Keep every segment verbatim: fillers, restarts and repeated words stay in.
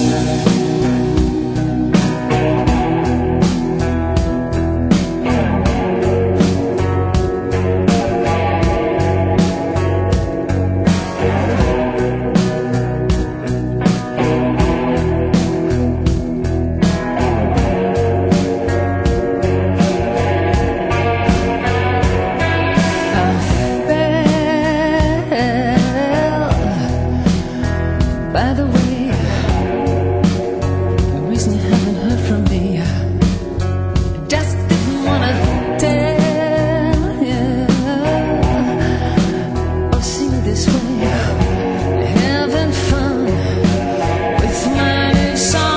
By the way, the reason you haven't heard from me, I just didn't wanna tell you or see me this way. Having fun with my new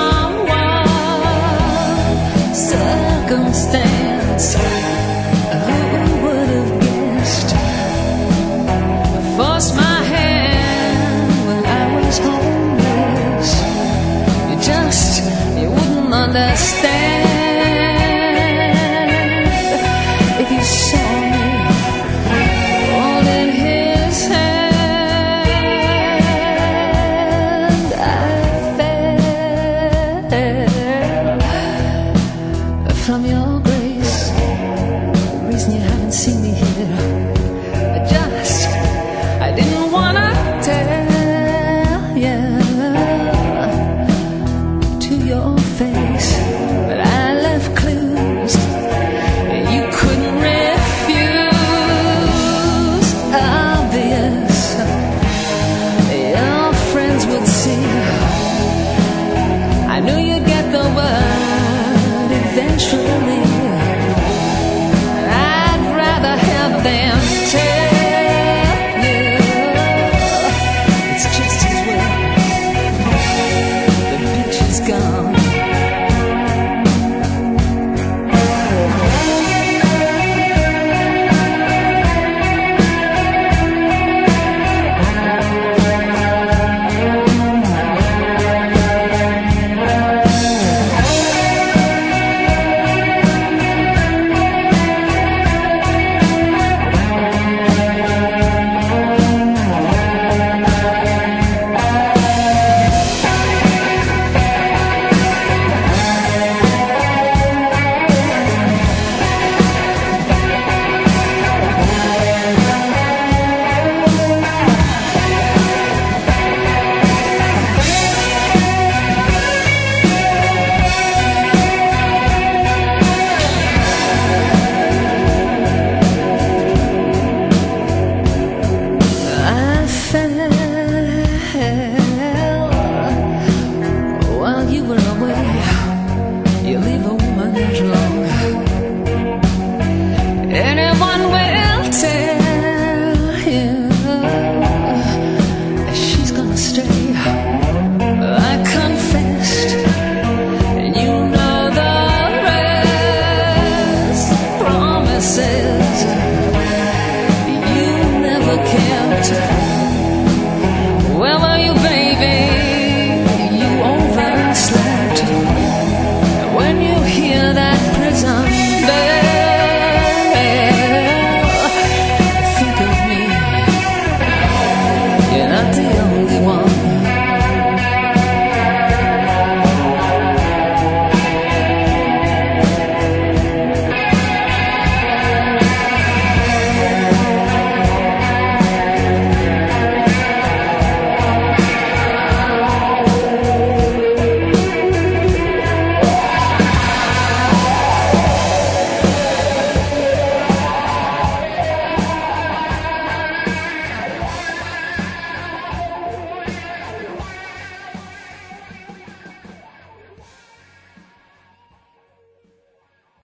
someone, circumstance. Who would have guessed? I forced my hand when I was home. Understand if you saw me holding his hand. I fell from your grace. The reason you haven't seen me here, I just I didn't wanna tell you to your face. I knew you'd get the word eventually.